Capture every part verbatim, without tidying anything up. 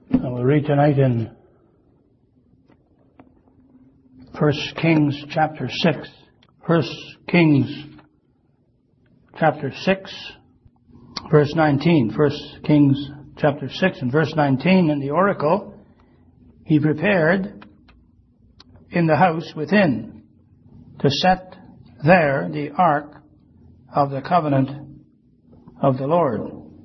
And we'll read tonight in First Kings chapter six. First Kings chapter six, verse nineteen. First Kings chapter six and verse nineteen. In the oracle he prepared in the house within to set there the ark of the covenant of the Lord.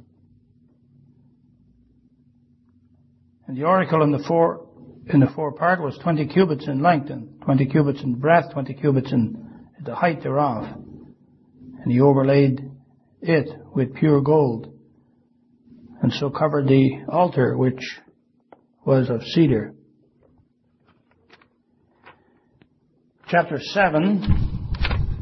And the oracle in the fore in the forepart was twenty cubits in length, and twenty cubits in breadth, twenty cubits in the height thereof. And he overlaid it with pure gold, and so covered the altar, which was of cedar. Chapter seven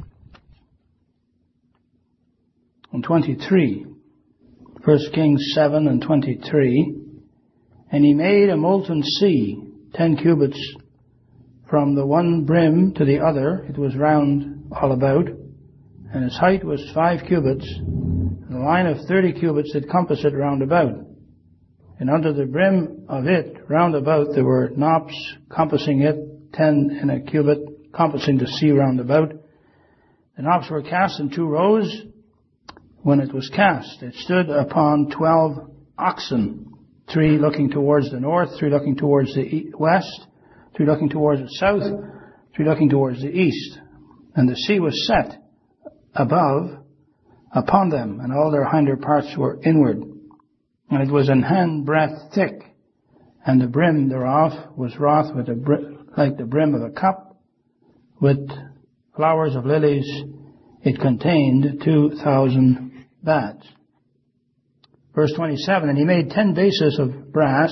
and twenty-three. First Kings seven and twenty-three. And he made a molten sea, ten cubits from the one brim to the other. It was round all about, and its height was five cubits, and a line of thirty cubits did compass it round about. And under the brim of it round about there were knops compassing it, ten in a cubit, compassing the sea round about. The knops were cast in two rows. When it was cast, it stood upon twelve oxen, three looking towards the north, three looking towards the west, three looking towards the south, three looking towards the east. And the sea was set above upon them, and all their hinder parts were inward. And it was an hand breadth thick, and the brim thereof was wrought with a br- like the brim of a cup, with flowers of lilies. It contained two thousand baths. Verse twenty-seven, and he made ten bases of brass.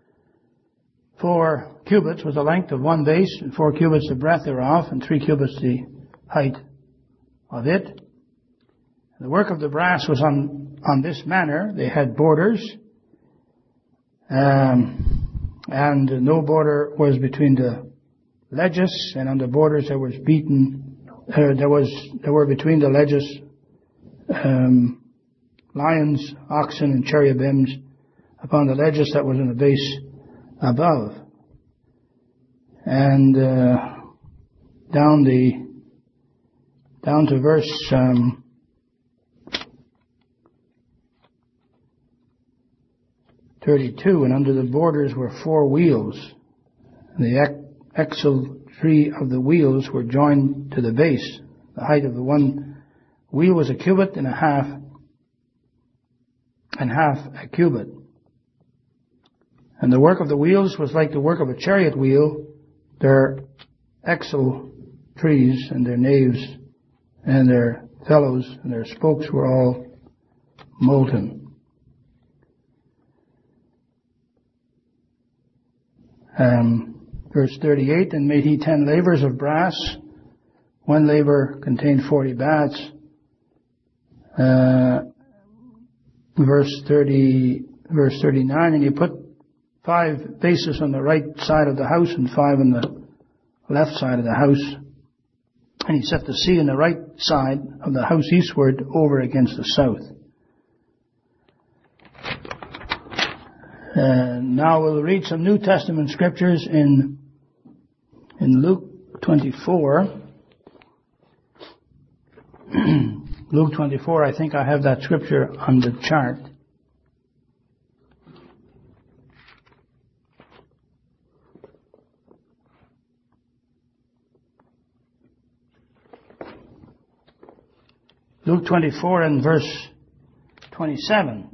Four cubits was the length of one base, and four cubits the breadth thereof, and three cubits the height of it. The work of the brass was on, on this manner. They had borders, um, and no border was between the ledges, and on the borders there was beaten, uh, there was, there were between the ledges, um, lions, oxen, and cherubims upon the ledges that was in the base above. And uh, down the down to verse um, thirty-two, and under the borders were four wheels. The axle tree of the wheels were joined to the base. The height of the one wheel was a cubit and a half, and half a cubit. And the work of the wheels was like the work of a chariot wheel. Their axle trees and their naves and their felloes and their spokes were all molten. Um, verse thirty-eight, and made he ten lavers of brass. One laver contained forty baths. Uh, verse thirty, verse thirty-nine, and he put five bases on the right side of the house and five on the left side of the house. And he set the sea on the right side of the house eastward over against the south. And now we'll read some New Testament scriptures in in Luke twenty-four. Luke twenty-four, I think I have that scripture on the chart. Luke twenty-four and verse twenty-seven.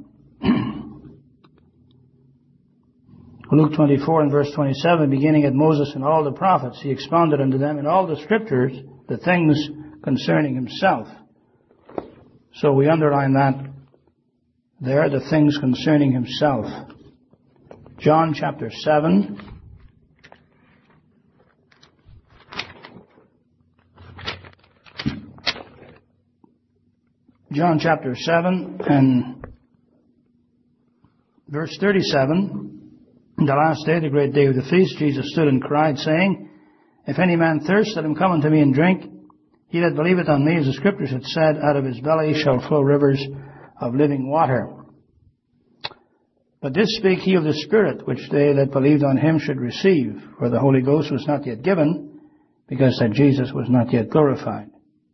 Luke twenty-four and verse twenty-seven, beginning at Moses and all the prophets, he expounded unto them in all the scriptures the things concerning himself. So we underline that there, the things concerning himself. John chapter seven. John chapter seven and verse thirty-seven. On the last day, the great day of the feast, Jesus stood and cried, saying, If any man thirst, let him come unto me and drink. He that believeth on me, as the scriptures had said, out of his belly shall flow rivers of living water. But this spake he of the Spirit, which they that believed on him should receive, for the Holy Ghost was not yet given, because that Jesus was not yet glorified.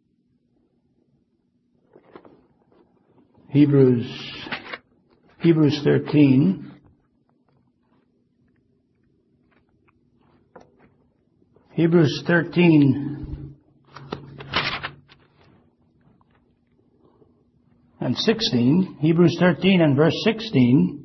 Hebrews, Hebrews thirteen. Hebrews thirteen and sixteen. Hebrews thirteen and verse sixteen.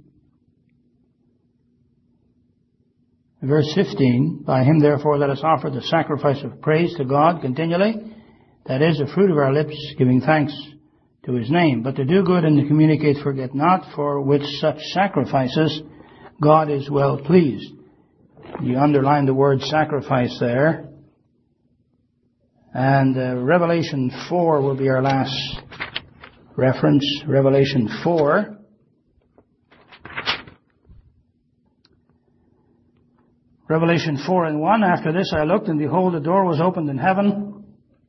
Verse fifteen, by him therefore let us offer the sacrifice of praise to God continually, that is, the fruit of our lips, giving thanks to his name. But to do good and to communicate forget not, for with such sacrifices God is well pleased. You underline the word sacrifice there. And uh, Revelation four will be our last reference. Revelation four. Revelation four and one, after this I looked, and behold, a door was opened in heaven.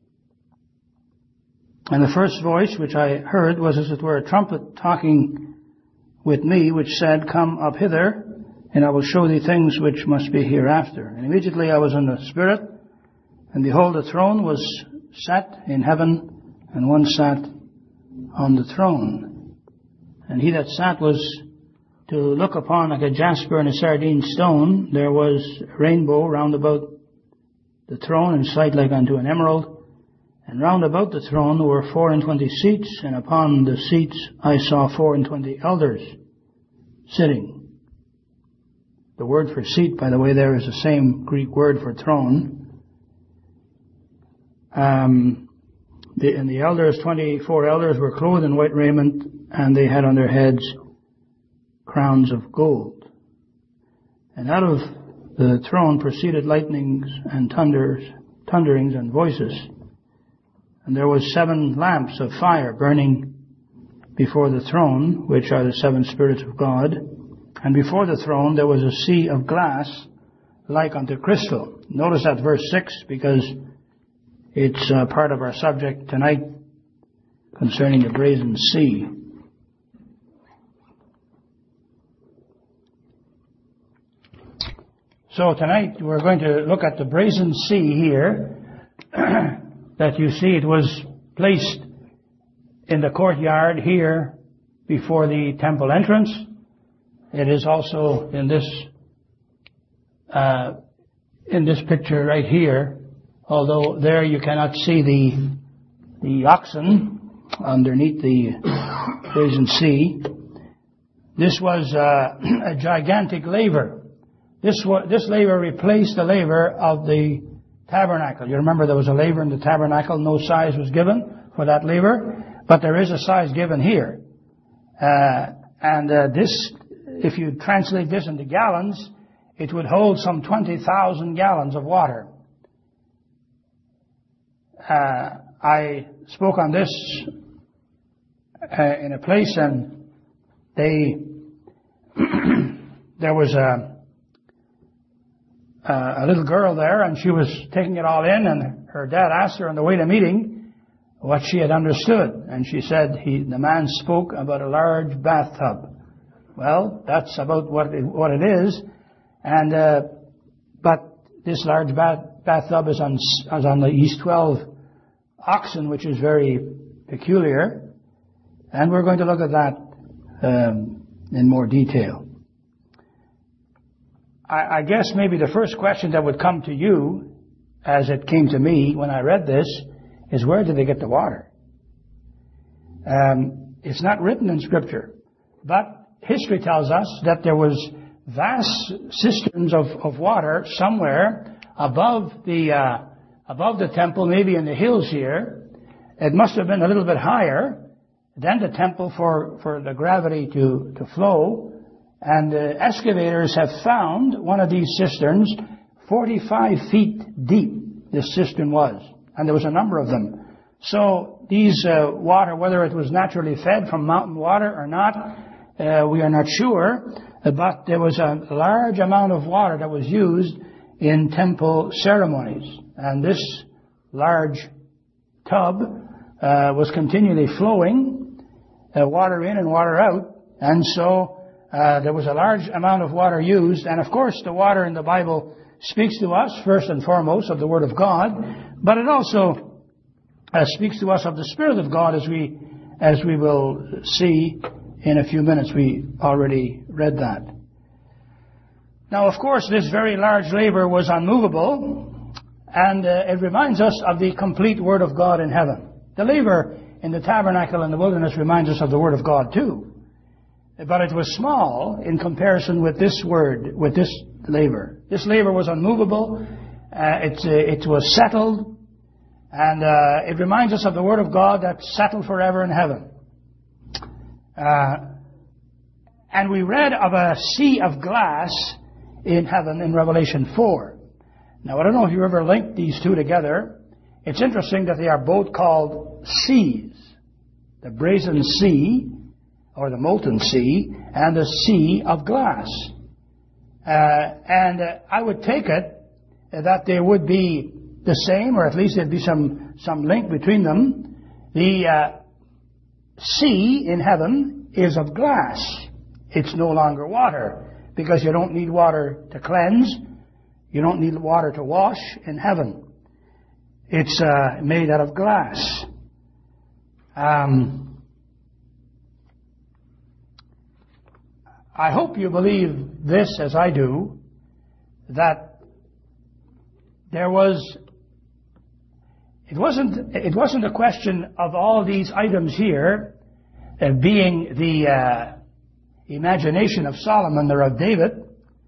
And the first voice which I heard was as it were a trumpet talking with me, which said, Come up hither, and I will show thee things which must be hereafter. And immediately I was in the Spirit, and behold, a throne was set in heaven, and one sat on the throne. And he that sat was to look upon like a jasper and a sardine stone. There was a rainbow round about the throne, in sight like unto an emerald. And round about the throne were four and twenty seats, and upon the seats I saw four and twenty elders sitting. The word for seat, by the way, there is the same Greek word for throne. Um, the, and the elders, twenty-four elders, were clothed in white raiment, and they had on their heads crowns of gold. And out of the throne proceeded lightnings and thunders, thunderings and voices. And there was seven lamps of fire burning before the throne, which are the seven spirits of God. And before the throne there was a sea of glass like unto crystal. Notice that verse six, because it's uh, part of our subject tonight concerning the brazen sea. So tonight we're going to look at the brazen sea here. That you see, it was placed in the courtyard here before the temple entrance. It is also in this uh, in this picture right here, although there you cannot see the the oxen underneath the brazen sea. This was uh, a gigantic laver. This wa- this laver replaced the laver of the tabernacle. You remember there was a laver in the tabernacle. No size was given for that laver, but there is a size given here. Uh, and uh, this, if you translate this into gallons, it would hold some twenty thousand gallons of water. Uh, I spoke on this uh, in a place, and they there was a Uh, a little girl there, and she was taking it all in, and her dad asked her on the way to meeting what she had understood. And she said, he, the man spoke about a large bathtub. Well, that's about what it, what it is. And, uh, but this large bath, bathtub is on, is on these twelve oxen, which is very peculiar. And we're going to look at that um, in more detail. I guess maybe the first question that would come to you, as it came to me when I read this, is where did they get the water? Um, it's not written in Scripture, but history tells us that there was vast cisterns of, of water somewhere above the uh, above the temple, maybe in the hills here. It must have been a little bit higher than the temple for, for the gravity to, to flow. And uh, excavators have found one of these cisterns forty-five feet deep. This cistern was, and there was a number of them. So these uh, water, whether it was naturally fed from mountain water or not, uh, we are not sure. But there was a large amount of water that was used in temple ceremonies, and this large tub uh, was continually flowing, uh, water in and water out, and so. uh, there was a large amount of water used. And of course, the water in the Bible speaks to us first and foremost of the Word of God, but it also uh, speaks to us of the Spirit of God, as we as we will see in a few minutes. We already read that. Now, of course, this very large laver was unmovable, and uh, it reminds us of the complete Word of God in heaven. The laver in the tabernacle in the wilderness reminds us of the Word of God too. But it was small in comparison with this word, with this laver. This laver was unmovable. Uh, it, uh, it was settled. And uh, it reminds us of the Word of God that's settled forever in heaven. Uh, and we read of a sea of glass in heaven in Revelation four. Now, I don't know if you ever linked these two together. It's interesting that they are both called seas. The brazen sea, or the molten sea, and the sea of glass. Uh, and uh, I would take it that they would be the same, or at least there'd be some, some link between them. The uh, sea in heaven is of glass. It's no longer water, because you don't need water to cleanse. You don't need water to wash in heaven. It's uh, made out of glass. Um, I hope you believe this, as I do, that there was, it wasn't, it wasn't a question of all these items here uh, being the uh, imagination of Solomon or of David,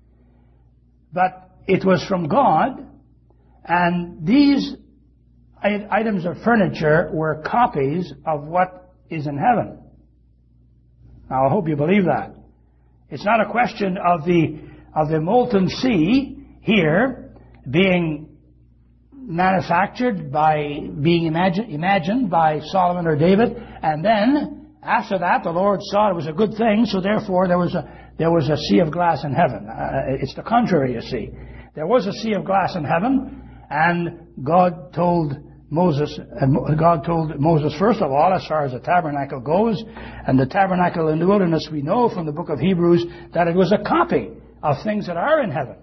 but it was from God, and these items of furniture were copies of what is in heaven. Now, I hope you believe that. It's not a question of the of the molten sea here being manufactured by being imagine, imagined by Solomon or David, and then after that the Lord saw it was a good thing, so therefore there was a there was a sea of glass in heaven. Uh, it's the contrary, you see. There was a sea of glass in heaven, and God told Moses, uh, God told Moses, first of all, as far as the tabernacle goes, and the tabernacle in the wilderness, we know from the book of Hebrews that it was a copy of things that are in heaven.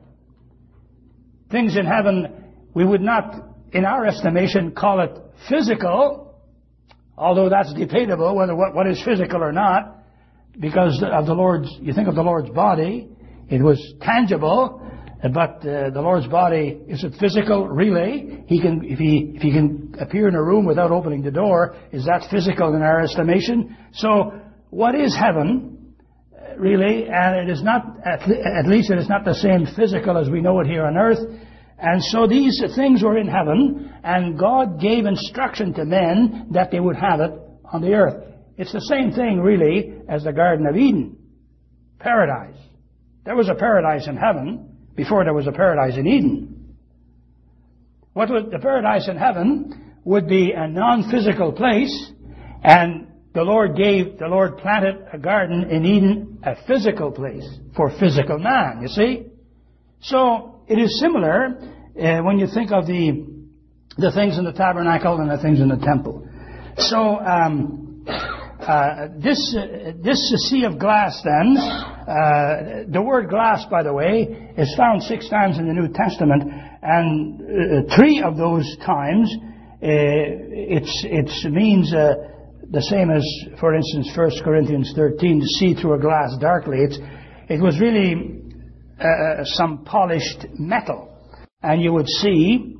Things in heaven, we would not, in our estimation, call it physical, although that's debatable whether what, what is physical or not, because of the Lord's, you think of the Lord's body, it was tangible. But uh, the Lord's body, is it physical? Really? He can, if he if he can appear in a room without opening the door, is that physical in our estimation? So, what is heaven, really? And it is not, at, at least it is not the same physical as we know it here on earth. And so these things were in heaven, and God gave instruction to men that they would have it on the earth. It's the same thing, really, as the Garden of Eden, paradise. There was a paradise in heaven before there was a paradise in Eden. What was the paradise in heaven would be a non-physical place, and the Lord gave, the Lord planted a garden in Eden, a physical place for physical man, you see? So it is similar uh, when you think of the the things in the tabernacle and the things in the temple. So um, uh, this uh, this sea of glass then, uh, the word glass, by the way, is found six times in the New Testament, and uh, three of those times uh, it's it means uh, the same as, for instance, First Corinthians thirteen, to see through a glass darkly. It's it was really uh, some polished metal, and you would see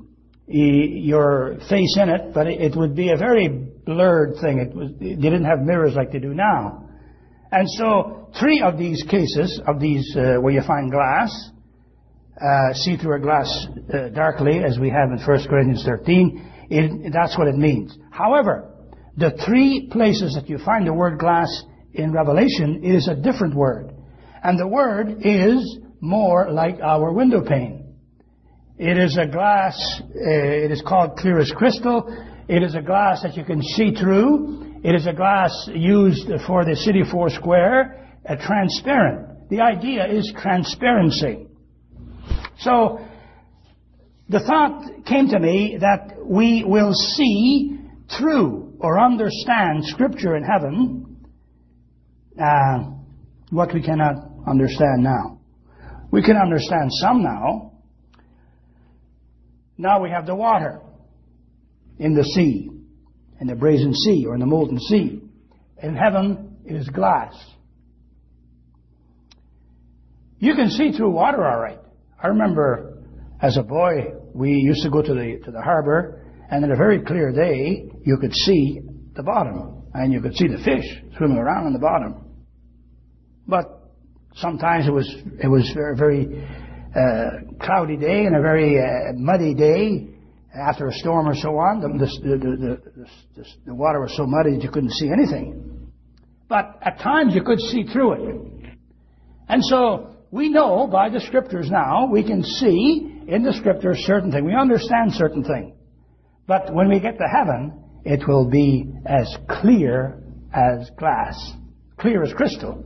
your face in it, but it would be a very blurred thing. It was, they didn't have mirrors like they do now. And so three of these cases, of these uh, where you find glass, uh, see through a glass uh, darkly, as we have in First Corinthians thirteen, it, that's what it means. However, the three places that you find the word glass in Revelation, it is a different word. And the word is more like our window pane. It is a glass, uh, it is called clear as crystal. It is a glass that you can see through. It is a glass used for the city four square, uh, transparent. The idea is transparency. So, the thought came to me that we will see through or understand Scripture in heaven uh, what we cannot understand now. We can understand some now. Now we have the water in the sea, in the brazen sea or in the molten sea. In heaven, it is glass. You can see through water all right. I remember as a boy, we used to go to the to the harbor, and on a very clear day, you could see the bottom, and you could see the fish swimming around on the bottom. But sometimes it was it was a very uh, cloudy day and a very uh, muddy day after a storm or so on. The, the, the, the, the, the water was so muddy that you couldn't see anything. But at times you could see through it. And so we know by the Scriptures now, we can see in the Scriptures certain things. We understand certain things. But when we get to heaven, it will be as clear as glass, clear as crystal.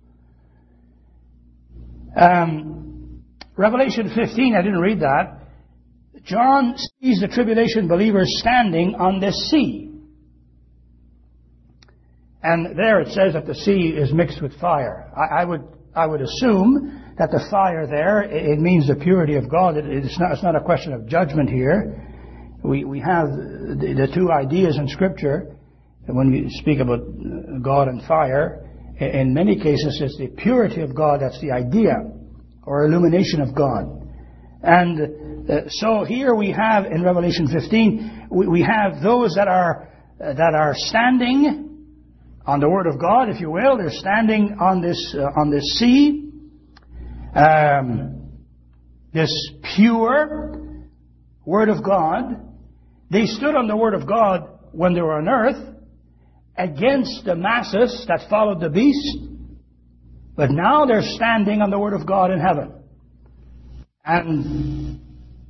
Um, Revelation fifteen, I didn't read that. John sees the tribulation believers standing on this sea. And there it says that the sea is mixed with fire. I, I would I would assume that the fire there, it means the purity of God. It, it's not it's not a question of judgment here. We we have the, the two ideas in Scripture when we speak about God and fire. In many cases, it's the purity of God that's the idea, or illumination of God. And uh, so here we have in Revelation fifteen, we, we have those that are uh, that are standing on the Word of God, if you will. They're standing on this uh, on this sea, um, this pure Word of God. They stood on the Word of God when they were on earth, against the masses that followed the beast, but now they're standing on the Word of God in heaven. And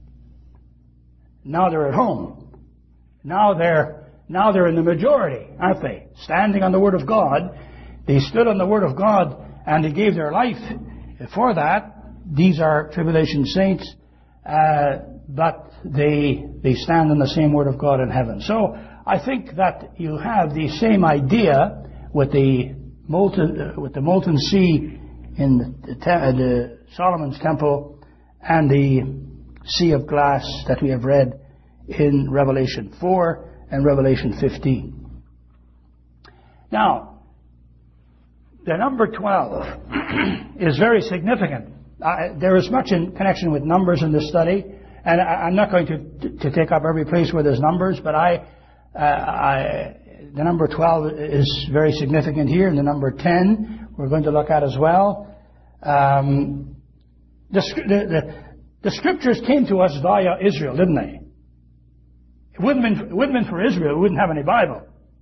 now they're at home. Now they're now they're in the majority, aren't they? Standing on the Word of God. They stood on the Word of God and they gave their life for that. These are tribulation saints, uh, but they they stand on the same Word of God in heaven. So I think that you have the same idea with the molten uh, with the molten sea in the, te- uh, the Solomon's temple and the sea of glass that we have read in Revelation four and Revelation fifteen. Now, the number twelve is very significant. Uh, there is much in connection with numbers in this study, and I, I'm not going to to take up every place where there's numbers, but I. Uh, I, the number twelve is very significant here, and the number ten we're going to look at as well. Um, the, the, the, the Scriptures came to us via Israel, didn't they? It wouldn't have been, it wouldn't have been for Israel, we wouldn't have any Bible.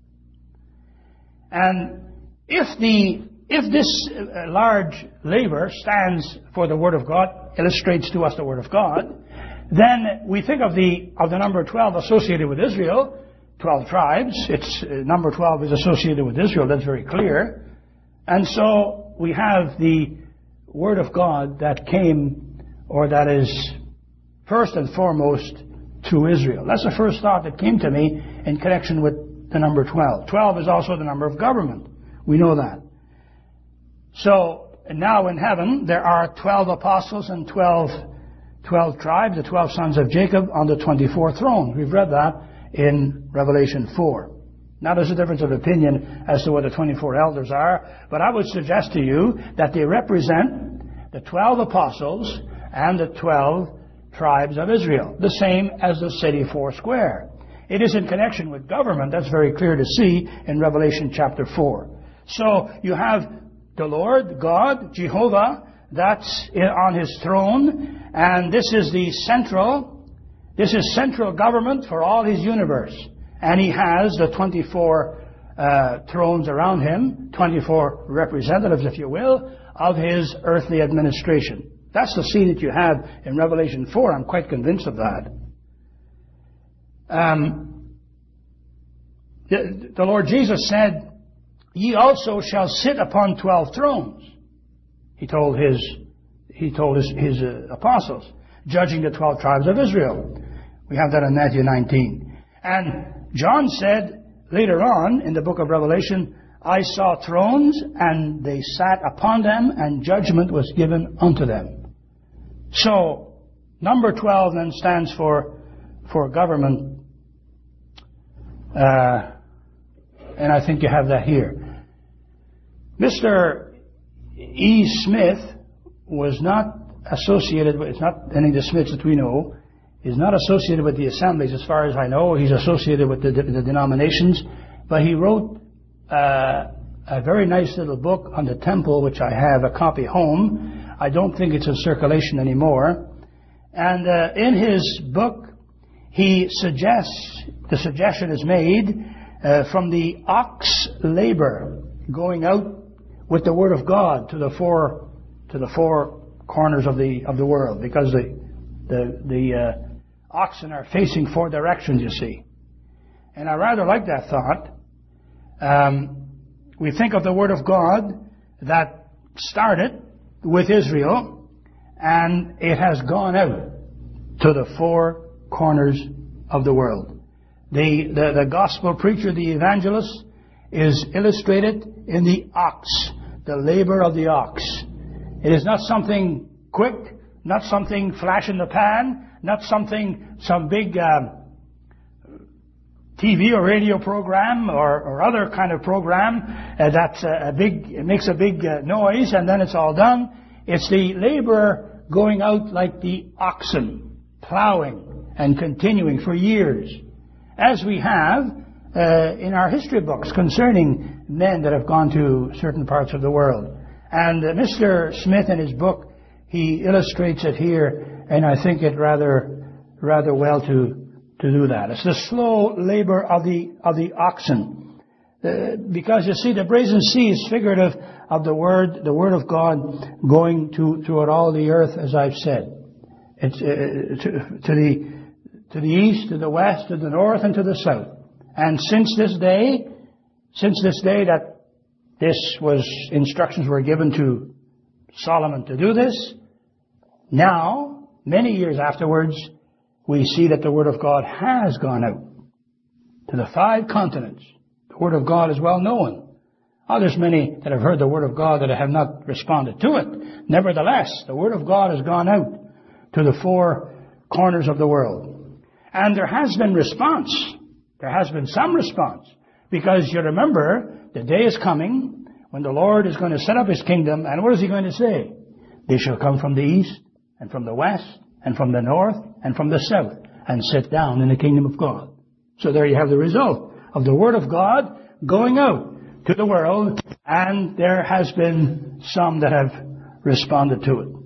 And if the if this uh, large labor stands for the Word of God, illustrates to us the Word of God, then we think of the of the number twelve associated with Israel. twelve tribes. It's uh, number twelve is associated with Israel. That's very clear. And so we have the Word of God that came, or that is first and foremost to Israel. That's the first thought that came to me in connection with the number twelve. twelve is also the number of government. We know that. So now in heaven there are twelve apostles and twelve, twelve tribes, the twelve sons of Jacob on the twenty-four thrones. We've read that in Revelation four. Now there's a difference of opinion as to what the twenty-four elders are, but I would suggest to you that they represent the twelve apostles and the twelve tribes of Israel, the same as the city four square. It is in connection with government. That's very clear to see in Revelation chapter four. So you have the Lord, God, Jehovah, that's on His throne, and this is the central This is central government for all His universe. And He has the twenty-four uh, thrones around Him, twenty-four representatives, if you will, of His earthly administration. That's the scene that you have in Revelation four. I'm quite convinced of that. Um, the, the Lord Jesus said, "Ye also shall sit upon twelve thrones." He told His, he told His, his uh, apostles, judging the twelve tribes of Israel. We have that in Matthew nineteen. And John said later on in the book of Revelation, I saw thrones, and they sat upon them, and judgment was given unto them. So, number twelve then stands for, for government. Uh, and I think you have that here. Mister E. Smith was not associated with, it's not any of the Smiths that we know, is not associated with the assemblies as far as I know. He's associated with the, the denominations. But he wrote uh, a very nice little book on the temple, which I have a copy home. I don't think it's in circulation anymore. And uh, in his book, he suggests, the suggestion is made uh, from the ox labor going out with the Word of God to the four to the four corners of the of the world, because the the the uh, oxen are facing four directions, you see. And I rather like that thought. Um, we think of the Word of God that started with Israel, and it has gone out to the four corners of the world. The, the, the gospel preacher, the evangelist, is illustrated in the ox, the labor of the ox. It is not something quick, not something flash in the pan, not something, some big um, T V or radio program or, or other kind of program uh, that's a big, it makes a big uh, noise and then it's all done. It's the labor going out like the oxen, plowing and continuing for years, as we have uh, in our history books concerning men that have gone to certain parts of the world. And uh, Mister Smith in his book, he illustrates it here, and I think it rather, rather well to to do that. It's the slow labor of the of the oxen, uh, because you see, the brazen sea is figurative of the word, the word of God going to throughout all the earth, as I've said. It's uh, to, to the to the east, to the west, to the north, and to the south. And since this day, since this day that this was instructions were given to Solomon to do this, now many years afterwards, we see that the Word of God has gone out to the five continents. The Word of God is well known. Oh, there's many that have heard the Word of God that have not responded to it. Nevertheless, the Word of God has gone out to the four corners of the world. And there has been response. There has been some response. Because you remember, the day is coming when the Lord is going to set up His kingdom. And what is He going to say? They shall come from the east and from the west and from the north and from the south and sit down in the kingdom of God. So there you have the result of the Word of God going out to the world, and there has been some that have responded to it.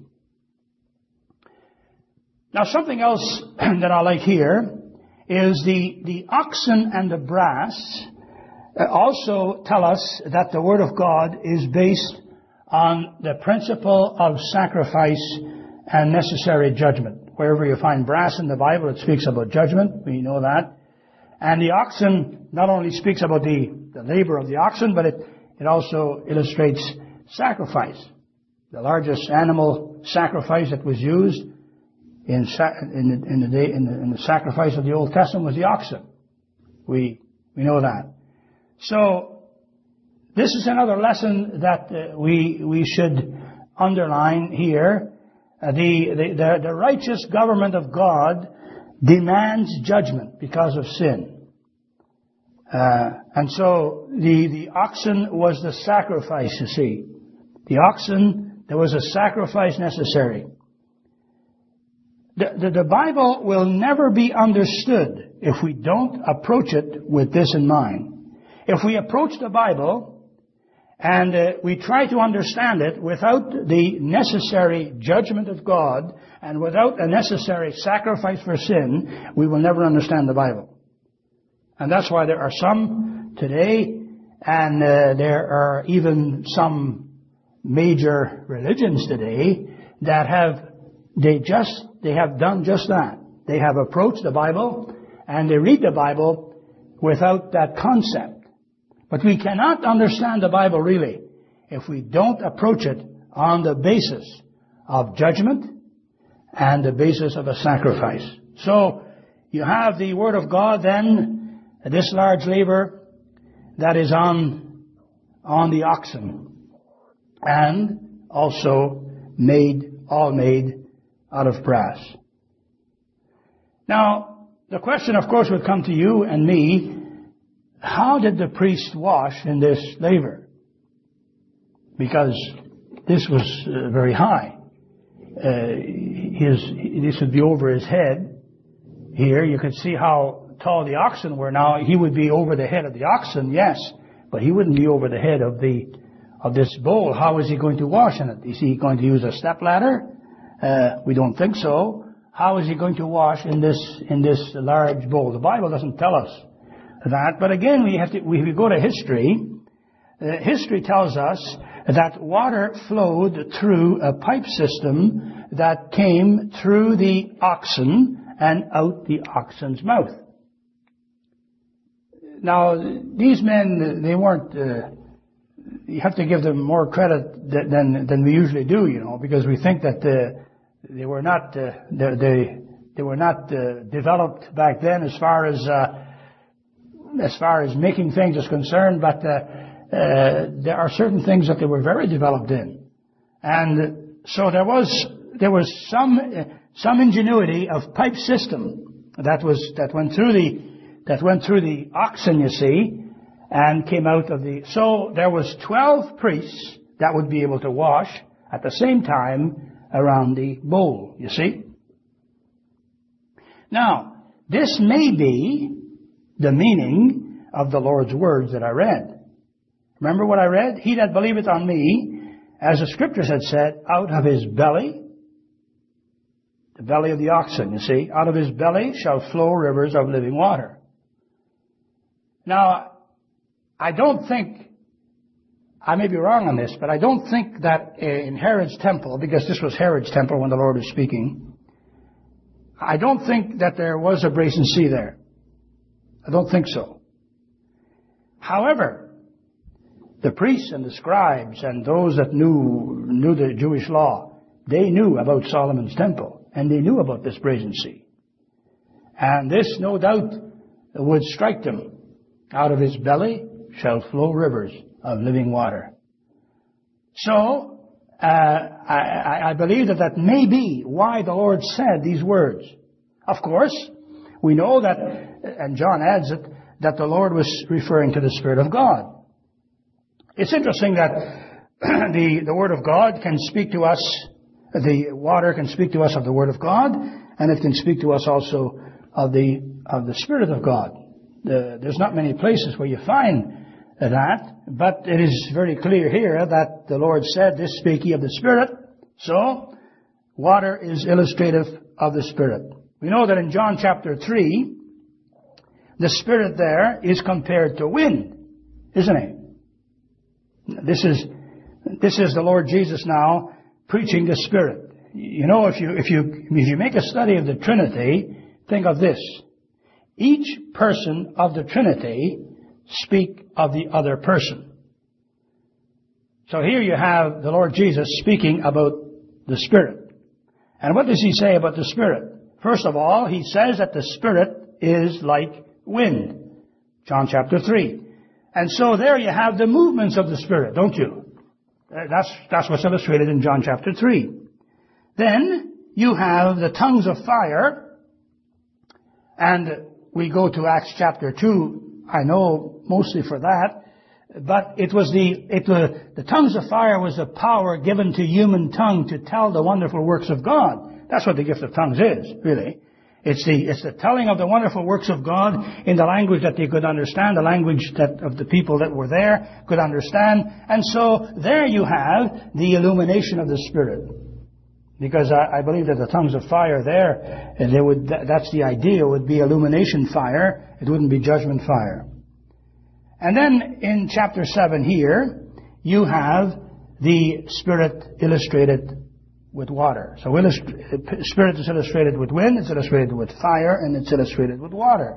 Now, something else that I like here is the, the oxen and the brass also tell us that the Word of God is based on the principle of sacrifice and necessary judgment. Wherever you find brass in the Bible, it speaks about judgment. We know that. And the oxen not only speaks about the, the labor of the oxen, but it, it also illustrates sacrifice. The largest animal sacrifice that was used in, in, the, in, the, day, in, the, in the sacrifice of the Old Testament was the oxen. We, we know that. So, this is another lesson that uh, we, we should underline here. Uh, the, the, the, the righteous government of God demands judgment because of sin. Uh, and so the, the oxen was the sacrifice, you see. The oxen, there was a sacrifice necessary. The, the, the Bible will never be understood if we don't approach it with this in mind. If we approach the Bible and uh, we try to understand it without the necessary judgment of God and without a necessary sacrifice for sin, we will never understand the Bible. And that's why there are some today, and uh, there are even some major religions today that have, they just, they have done just that. They have approached the Bible and they read the Bible without that concept. But we cannot understand the Bible really if we don't approach it on the basis of judgment and the basis of a sacrifice. So you have the Word of God then, this large labor that is on on the oxen, and also made, all made out of brass. Now, the question, of course, would come to you and me, how did the priest wash in this laver? Because this was uh, very high. Uh, his, this would be over his head. Here, you could see how tall the oxen were. Now, he would be over the head of the oxen, yes, but he wouldn't be over the head of the of this bowl. How is he going to wash in it? Is he going to use a stepladder? Uh, we don't think so. How is he going to wash in this in this large bowl? The Bible doesn't tell us that. But again, we have to. We, we go to history. Uh, history tells us that water flowed through a pipe system that came through the oxen and out the oxen's mouth. Now, these men, they weren't. Uh, you have to give them more credit than than we usually do, you know, because we think that uh, they were not uh, they, they they were not uh, developed back then as far as uh, as far as making things is concerned, but. Uh, Uh, there are certain things that they were very developed in, and so there was there was some uh, some ingenuity of pipe system that was that went through the that went through the oxen, you see, and came out of the. So there was twelve priests that would be able to wash at the same time around the bowl. You see. Now, this may be the meaning of the Lord's words that I read. Remember what I read? He that believeth on me, as the Scriptures had said, out of his belly, the belly of the oxen, you see, out of his belly shall flow rivers of living water. Now, I don't think, I may be wrong on this, but I don't think that in Herod's temple, because this was Herod's temple when the Lord was speaking, I don't think that there was a brazen sea there. I don't think so. However, the priests and the scribes and those that knew knew the Jewish law, they knew about Solomon's temple, and they knew about this brazen sea. And this, no doubt, would strike them. Out of his belly shall flow rivers of living water. So, uh, I, I believe that that may be why the Lord said these words. Of course, we know that, and John adds it, that the Lord was referring to the Spirit of God. It's interesting that the, the Word of God can speak to us, the water can speak to us of the Word of God, and it can speak to us also of the of the Spirit of God. The, there's not many places where you find that, but it is very clear here that the Lord said, this speak ye of the Spirit. So, water is illustrative of the Spirit. We know that in John chapter three, the Spirit there is compared to wind, isn't it? This is this is the Lord Jesus now preaching the Spirit. You know, if you if you if you make a study of the Trinity, think of this: each person of the Trinity speak of the other person. So here you have the Lord Jesus speaking about the Spirit. And what does he say about the Spirit? First of all, he says that the Spirit is like wind. John chapter three. And so there you have the movements of the Spirit, don't you? That's, that's what's illustrated in John chapter three. Then you have the tongues of fire, and we go to Acts chapter two, I know mostly for that, but it was the, it was, the tongues of fire was the power given to human tongue to tell the wonderful works of God. That's what the gift of tongues is, really. It's the, it's the telling of the wonderful works of God in the language that they could understand, the language that of the people that were there could understand. And so there you have the illumination of the Spirit. Because I, I believe that the tongues of fire there, they would, that's the idea, would be illumination fire. It wouldn't be judgment fire. And then in chapter seven here, you have the Spirit illustrated with water. So Spirit is illustrated with wind, it's illustrated with fire, and it's illustrated with water.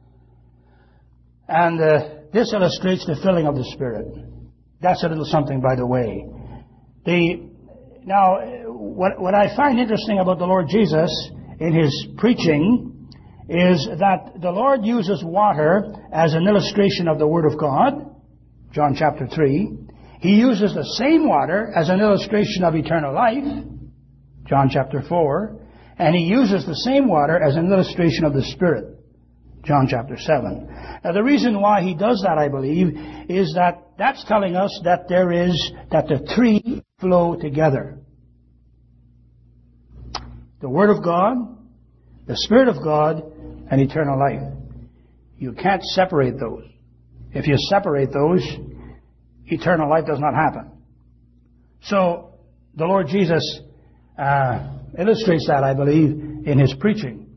And uh, this illustrates the filling of the Spirit. That's a little something, by the way. The, now, what, what I find interesting about the Lord Jesus in his preaching is that the Lord uses water as an illustration of the Word of God, John chapter three. He uses the same water as an illustration of eternal life, John chapter four. And he uses the same water as an illustration of the Spirit, John chapter seven. Now the reason why he does that, I believe, is that that's telling us that there is, that the three flow together. The Word of God, the Spirit of God, and eternal life. You can't separate those. If you separate those, eternal life does not happen. So, the Lord Jesus uh, illustrates that, I believe, in His preaching.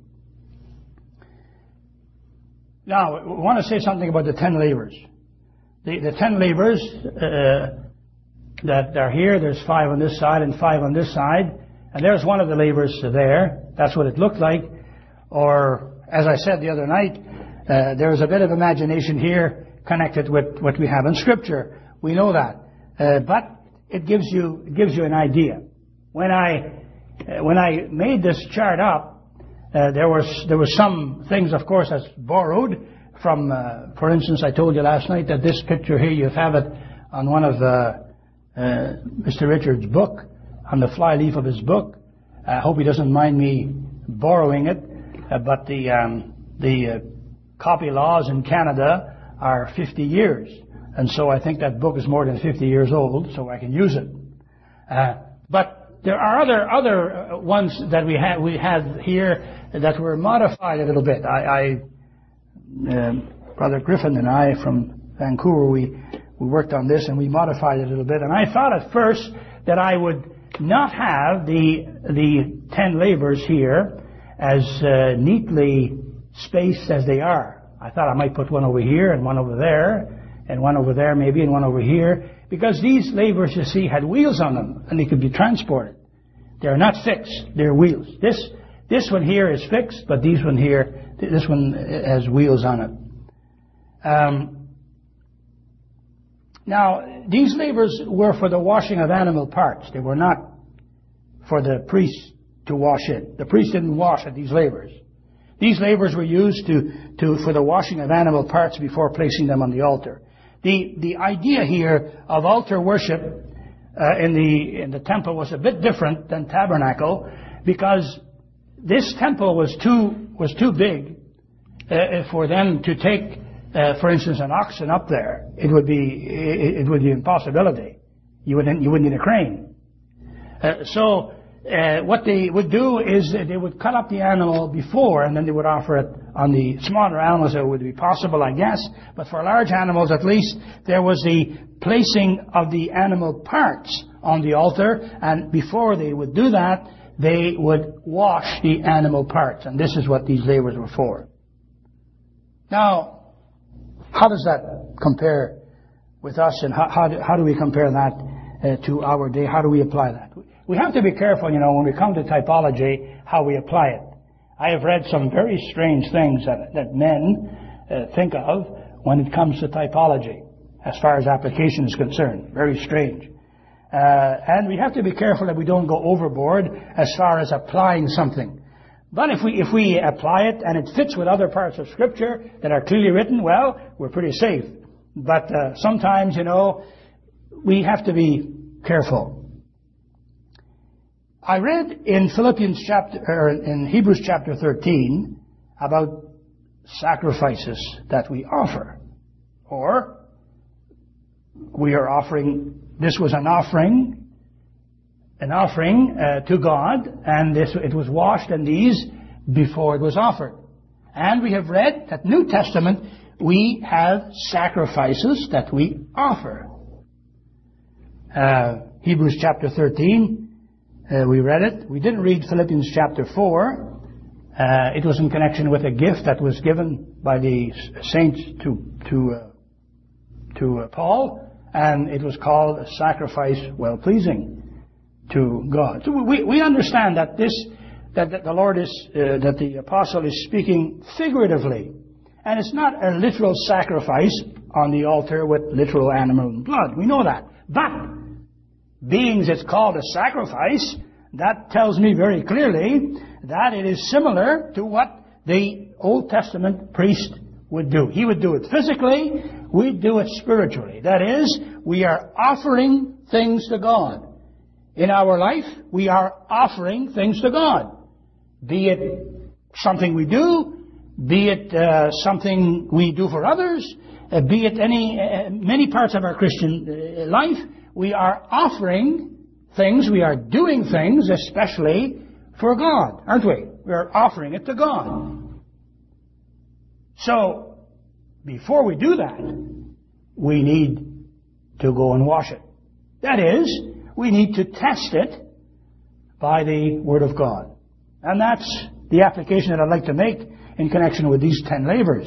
Now, I want to say something about the ten lavers. The, the ten lavers uh, that are here, there's five on this side and five on this side. And there's one of the lavers there. That's what it looked like. Or, as I said the other night, uh, there's a bit of imagination here connected with what we have in Scripture. We know that. Uh, but it gives you, it gives you an idea. When I, uh, when I made this chart up, uh, there was, there was some things, of course, that's borrowed from, uh, for instance, I told you last night that this picture here, you have it on one of, uh, uh, Mister Richard's book, on the flyleaf of his book. I hope he doesn't mind me borrowing it, uh, but the, um, the, uh, copy laws in Canada are fifty years. And so I think that book is more than fifty years old, so I can use it. Uh, but there are other other ones that we had we had here that were modified a little bit. I, I uh, Brother Griffin and I from Vancouver, we we worked on this and we modified it a little bit. And I thought at first that I would not have the the ten labors here as uh, neatly spaced as they are. I thought I might put one over here and one over there, and one over there maybe, and one over here, because these lavers, you see, had wheels on them, and they could be transported. They're not fixed, they're wheels. This this one here is fixed, but these one here, this one has wheels on it. Um, now, these lavers were for the washing of animal parts. They were not for the priest to wash it. The priest didn't wash at these lavers. These lavers were used to, to for the washing of animal parts before placing them on the altar. The the idea here of altar worship uh, in the in the temple was a bit different than tabernacle, because this temple was too was too big uh, for them to take, uh, for instance, an oxen up there. It would be it, it would be an impossibility. You wouldn't you would need a crane. Uh, so. Uh, what they would do is they would cut up the animal before, and then they would offer it on the smaller animals. It would be possible, I guess, but for large animals at least, there was the placing of the animal parts on the altar, and before they would do that, they would wash the animal parts, and this is what these lavers were for. Now, how does that compare with us, and how, how, do, how do we compare that uh, to our day? How do we apply that? We have to be careful, you know, when we come to typology, how we apply it. I have read some very strange things that, that men uh, think of when it comes to typology, as far as application is concerned. Very strange. Uh, and we have to be careful that we don't go overboard as far as applying something. But if we, if we apply it and it fits with other parts of Scripture that are clearly written, well, we're pretty safe. But uh, sometimes, you know, we have to be careful. I read in Philippians chapter, or in Hebrews chapter thirteen about sacrifices that we offer. Or, we are offering, this was an offering, an offering uh, to God, and this, it was washed in these before it was offered. And we have read that New Testament, we have sacrifices that we offer. Uh, Hebrews chapter thirteen, Uh, we read it. We didn't read Philippians chapter four. Uh, it was in connection with a gift that was given by the saints to to uh, to uh, Paul, and it was called a sacrifice well pleasing to God. So we we understand that this that, that the Lord is uh, that the apostle is speaking figuratively, and it's not a literal sacrifice on the altar with literal animal blood. We know that, but being it's called a sacrifice, that tells me very clearly that it is similar to what the Old Testament priest would do. He would do it physically we do it spiritually. That is, we are offering things to God. In our life, we are offering things to God. Be it something we do, be it uh, something we do for others, uh, be it any uh, many parts of our Christian uh, life, we are offering things, we are doing things, especially for God, aren't we? We are offering it to God. So, before we do that, we need to go and wash it. That is, we need to test it by the Word of God. And that's the application that I'd like to make in connection with these ten labors.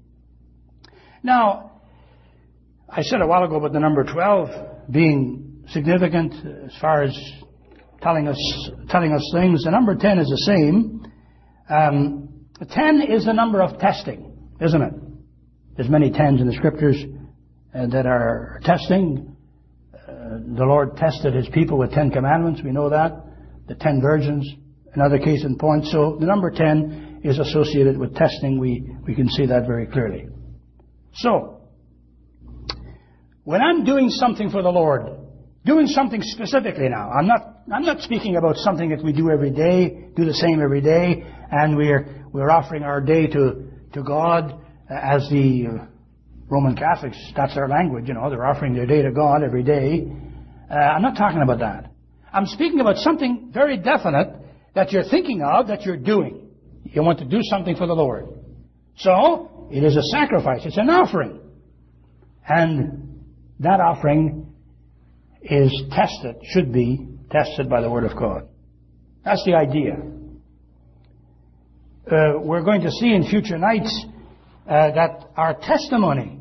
Now, I said a while ago about the number twelve being significant as far as telling us telling us things. The number ten is the same. Um, ten is the number of testing, isn't it? There's many tens in the Scriptures uh, that are testing. Uh, the Lord tested His people with Ten Commandments. We know that. The ten virgins, another case in point. So the number ten is associated with testing. We, we can see that very clearly. So, when I'm doing something for the Lord, doing something specifically now, I'm not, I'm not speaking about something that we do every day, do the same every day, and we're, we're offering our day to, to God as the uh, Roman Catholics, that's their language, you know, they're offering their day to God every day. Uh, I'm not talking about that. I'm speaking about something very definite that you're thinking of, that you're doing. You want to do something for the Lord. So, it is a sacrifice. It's an offering. And that offering is tested, should be tested by the Word of God. That's the idea. Uh, we're going to see in future nights uh, that our testimony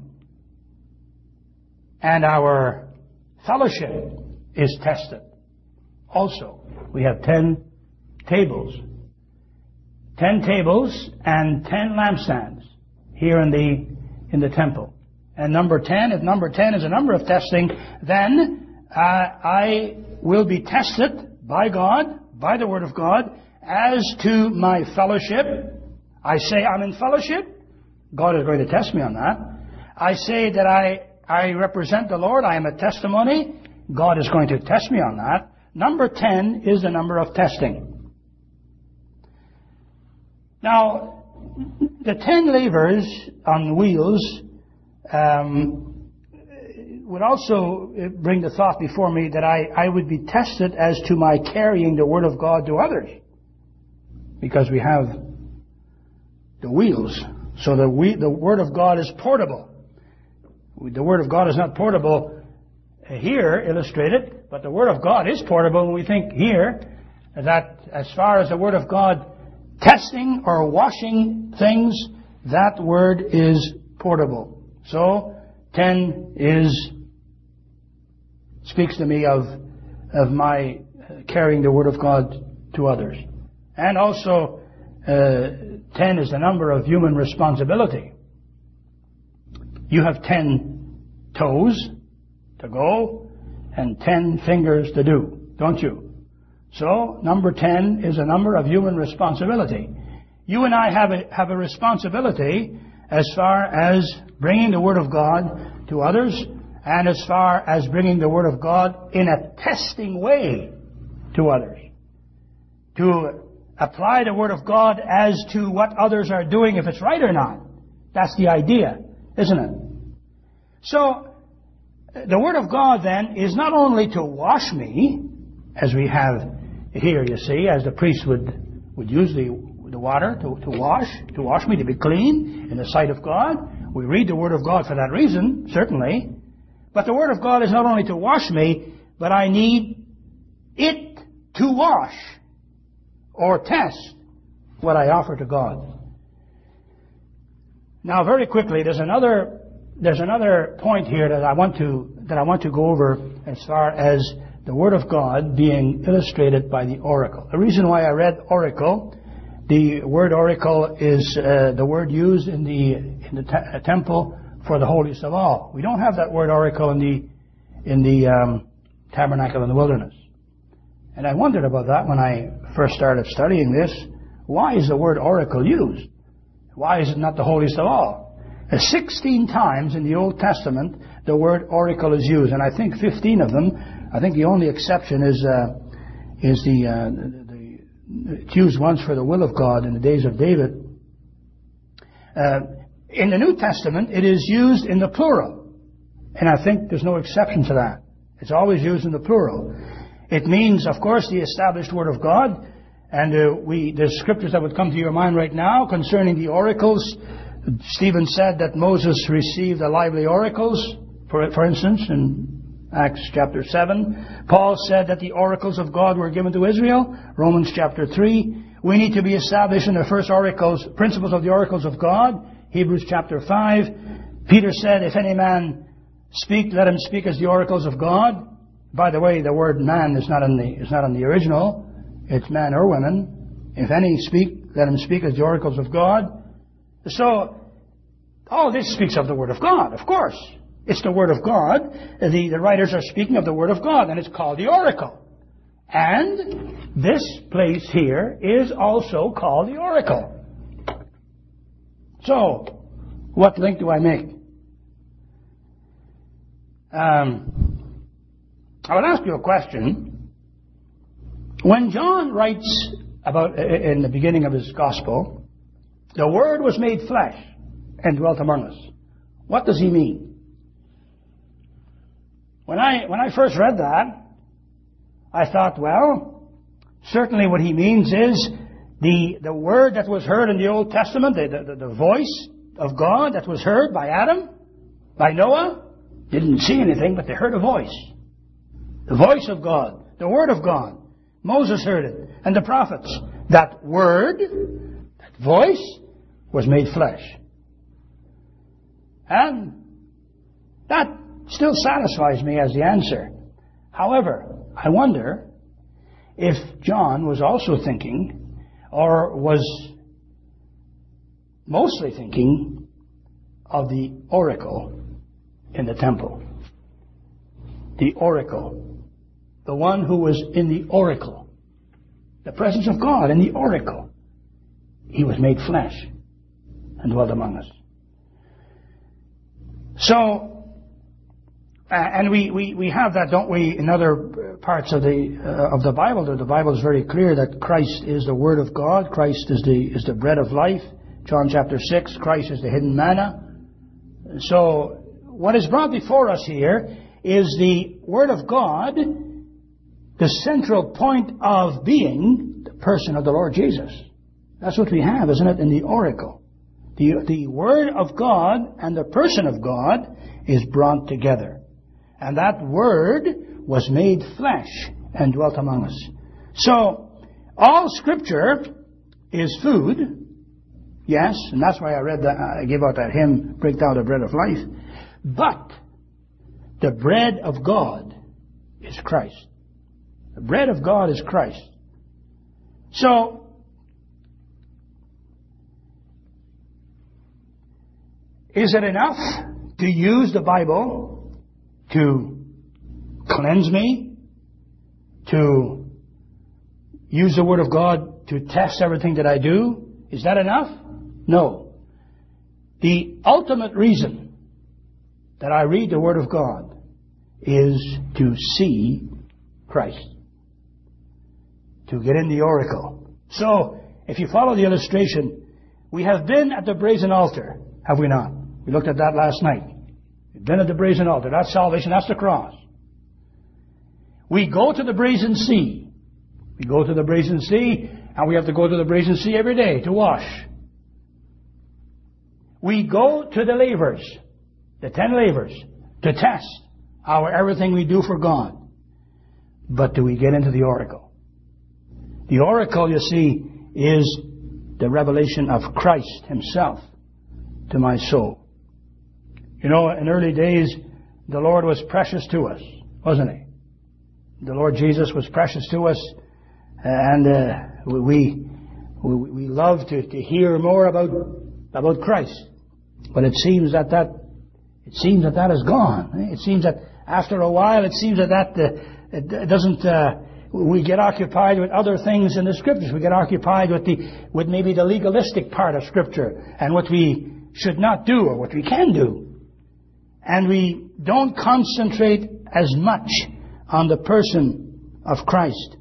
and our fellowship is tested. Also, we have ten tables. Ten tables and ten lampstands here in the in the temple. And number ten, if number ten is a number of testing, then uh, I will be tested by God, by the Word of God, as to my fellowship. I say I'm in fellowship. God is going to test me on that. I say that I, I represent the Lord. I am a testimony. God is going to test me on that. Number ten is the number of testing. Now, the ten lavers on wheels um, would also bring the thought before me that I, I would be tested as to my carrying the Word of God to others. Because we have the wheels. So the, we, the Word of God is portable. The Word of God is not portable here, illustrated, but the Word of God is portable. And we think here that as far as the Word of God testing or washing things, that Word is portable. So, ten is, speaks to me of, of my carrying the Word of God to others. And also, uh, ten is the number of human responsibility. You have ten toes to go and ten fingers to do, don't you? So, number ten is a number of human responsibility. You and I have a, have a responsibility as far as bringing the Word of God to others, and as far as bringing the Word of God in a testing way to others. To apply the Word of God as to what others are doing, if it's right or not. That's the idea, isn't it? So, the Word of God then is not only to wash me, as we have here, you see, as the priest would, would use the, the water to, to wash, to wash me, to be clean in the sight of God. We read the Word of God for that reason, certainly. But the Word of God is not only to wash me, but I need it to wash or test what I offer to God. Now, very quickly, there's another there's another point here that I want to that I want to go over as far as the Word of God being illustrated by the oracle. The reason why I read oracle, the word oracle is uh, the word used in the in the te- temple for the holiest of all. We don't have that word oracle in the in the um, tabernacle in the wilderness. And I wondered about that when I first started studying this. Why is the word oracle used? Why is it not the holiest of all? Uh, Sixteen times in the Old Testament the word oracle is used, and I think fifteen of them. I think the only exception is uh, is the, uh, the, the it's used once for the will of God in the days of David. Uh, in the New Testament, it is used in the plural, and I think there's no exception to that. It's always used in the plural. It means, of course, the established Word of God, and uh, we there's scriptures that would come to your mind right now concerning the oracles. Stephen said that Moses received the lively oracles, for, for instance, in Acts chapter seven. Paul said that the oracles of God were given to Israel, Romans chapter three. We need to be established in the first oracles, principles of the oracles of God, Hebrews chapter five. Peter said, if any man speak, let him speak as the oracles of God. By the way, the word man is not in the, is not in the original. It's man or women. If any speak, let him speak as the oracles of God. So, all this speaks of the Word of God, of course. It's the Word of God. The, the writers are speaking of the Word of God, and it's called the oracle. And this place here is also called the oracle. So, what link do I make? Um, I would ask you a question. When John writes about, in the beginning of his gospel, the Word was made flesh and dwelt among us. What does he mean? When I when I first read that, I thought, well, certainly what he means is the the word that was heard in the Old Testament, the, the, the voice of God that was heard by Adam, by Noah, didn't see anything, but they heard a voice. The voice of God, the Word of God. Moses heard it, and the prophets. That word, that voice, was made flesh. And that still satisfies me as the answer. However, I wonder if John was also thinking, or was mostly thinking, of the oracle in the temple. The oracle. The one who was in the oracle. The presence of God in the oracle. He was made flesh and dwelt among us. So, uh, and we, we, we have that, don't we, in other parts of the uh, of the Bible. The Bible is very clear that Christ is the Word of God. Christ is the is the bread of life. John chapter six, Christ is the hidden manna. So, what is brought before us here is the Word of God, the central point of being the person of the Lord Jesus. That's what we have, isn't it, in the oracle. The, the Word of God and the person of God is brought together. And that Word was made flesh and dwelt among us. So, all Scripture is food. Yes, and that's why I read that, I gave out that hymn, Break Thou the Bread of Life. But the bread of God is Christ. The bread of God is Christ. So, is it enough to use the Bible to cleanse me? To use the Word of God to test everything that I do? Is that enough? No. The ultimate reason that I read the Word of God is to see Christ. To get in the oracle. So, if you follow the illustration, we have been at the brazen altar, have we not? We looked at that last night. We've been at the brazen altar. That's salvation. That's the cross. We go to the brazen sea. We go to the brazen sea, and we have to go to the brazen sea every day to wash. We go to the lavers, the ten lavers, to test our everything we do for God. But do we get into the oracle? The oracle, you see, is the revelation of Christ Himself to my soul. You know, in early days, the Lord was precious to us, wasn't He? The Lord Jesus was precious to us, and uh, we, we we love to, to hear more about about Christ. But it seems that that it seems that that is gone. It seems that after a while, it seems that that uh, it, it doesn't. Uh, we get occupied with other things in the Scriptures. We get occupied with the with maybe the legalistic part of Scripture, and what we should not do or what we can do. And we don't concentrate as much on the person of Christ.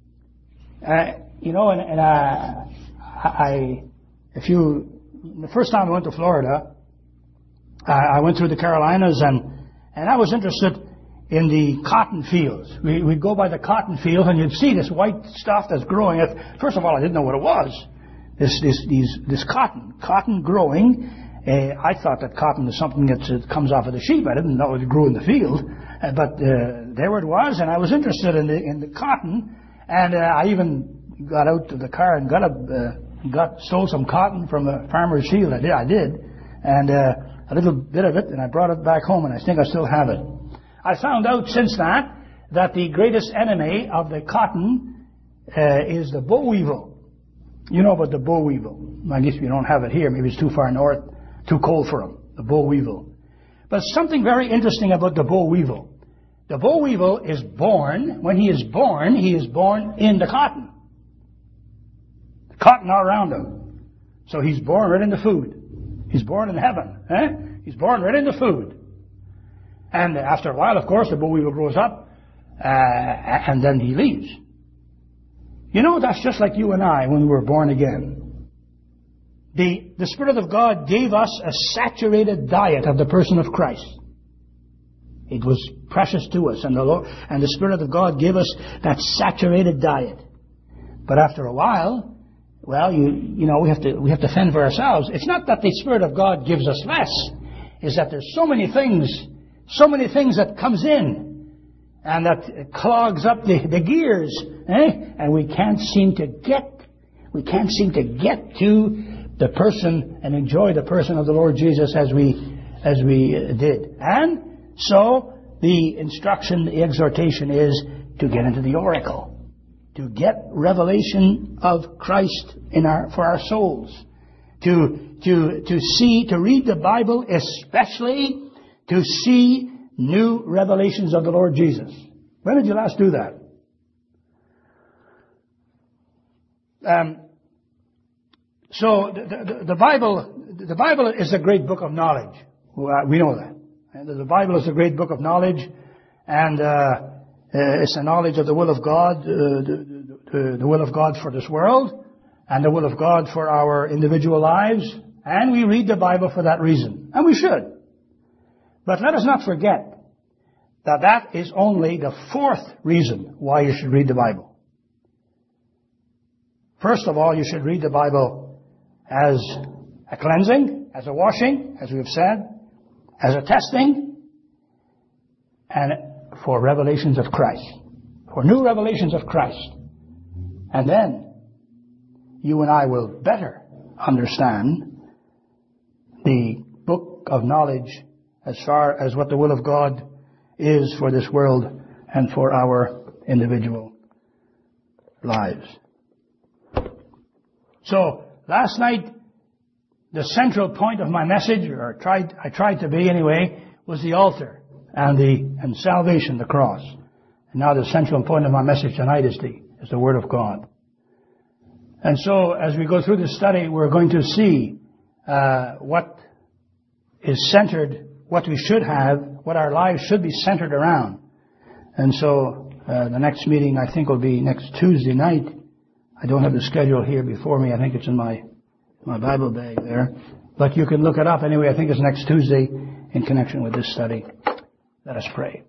Uh, you know, and, and uh, I, if you, the first time I went to Florida, uh, I went through the Carolinas and, and I was interested in the cotton fields. We, we'd go by the cotton field and you'd see this white stuff that's growing. First of all, I didn't know what it was. This, this, these, this cotton, cotton growing. Uh, I thought that cotton is something that uh, comes off of the sheep. I didn't know it grew in the field, uh, but uh, there it was, and I was interested in the in the cotton. And uh, I even got out of the car and got a uh, got stole some cotton from a farmer's field. I did, I did, and uh, a little bit of it, and I brought it back home, and I think I still have it. I found out since that that the greatest enemy of the cotton uh, is the boll weevil. You know about the boll weevil. I guess we don't have it here. Maybe it's too far north. Too cold for them, the boll weevil. But something very interesting about the boll weevil. The boll weevil is born, when he is born, he is born in the cotton. The cotton all around him. So he's born right in the food. He's born in heaven. Eh? He's born right in the food. And after a while, of course, the boll weevil grows up, uh, and then he leaves. You know, that's just like you and I when we were born again. The, the Spirit of God gave us a saturated diet of the person of Christ. It was precious to us, and the Lord, and the Spirit of God gave us that saturated diet. But after a while, well, you, you know, we have to, we have to fend for ourselves. It's not that the Spirit of God gives us less. It's that there's so many things, so many things that comes in, and that clogs up the, the gears, eh? And we can't seem to get, we can't seem to get to the person and enjoy the person of the Lord Jesus as we as we did. And so the instruction, the exhortation is to get into the oracle, to get revelation of Christ in our for our souls, to to to see, to read the Bible, especially to see new revelations of the Lord Jesus. When did you last do that? Um. So the, the, the Bible, the Bible is a great book of knowledge. We know that. And the Bible is a great book of knowledge, and uh, it's a knowledge of the will of God, uh, the, the, the will of God for this world, and the will of God for our individual lives. And we read the Bible for that reason, and we should. But let us not forget that that is only the fourth reason why you should read the Bible. First of all, you should read the Bible as a cleansing, as a washing, as we have said, as a testing, and for revelations of Christ, for new revelations of Christ. And then you and I will better understand the book of knowledge as far as what the will of God is for this world and for our individual lives. So, last night, the central point of my message, or tried, I tried to be anyway, was the altar and the and salvation, the cross. And now the central point of my message tonight is the is the Word of God. And so, as we go through this study, we're going to see uh, what is centered, what we should have, what our lives should be centered around. And so, uh, the next meeting I think will be next Tuesday night. I don't have the schedule here before me. I think it's in my my Bible bag there. But you can look it up anyway. I think it's next Tuesday in connection with this study. Let us pray.